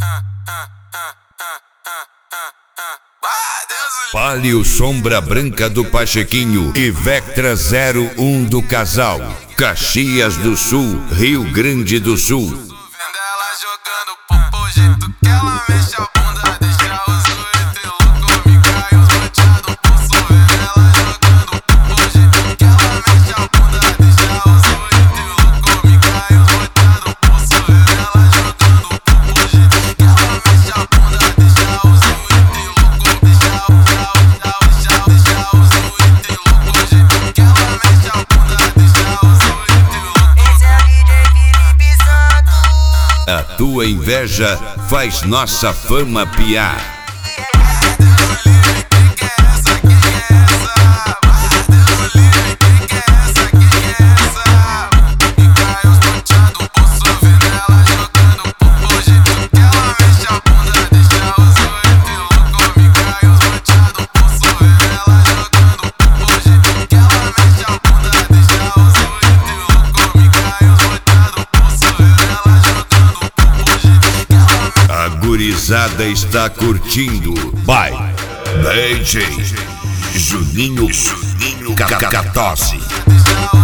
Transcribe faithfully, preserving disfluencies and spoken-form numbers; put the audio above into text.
Palio Sombra Branca do Pachequinho e Vectra zero um do Casal, Caxias do Sul, Rio Grande do Sul. Vendo ela jogando popo, jeito que ela mexe a bunda, deixa os doidos louco, me cai os roteados, posso ver ela jogando popo, jeito que ela mexe a bunda, deixa os doidos louco, me cai os roteados, posso ver ela jogando popo, jeito que ela mexe a bunda, deixa os doidos louco, deixa os deixa os deixa os doidos louco, jeito que ela mexe a bunda, deixa os doidos louco. Esse é o D J Felipe Santos. A tua inveja faz nossa fama piar. A gurizada está curtindo. By D J Juninho Juninho Cacatosse.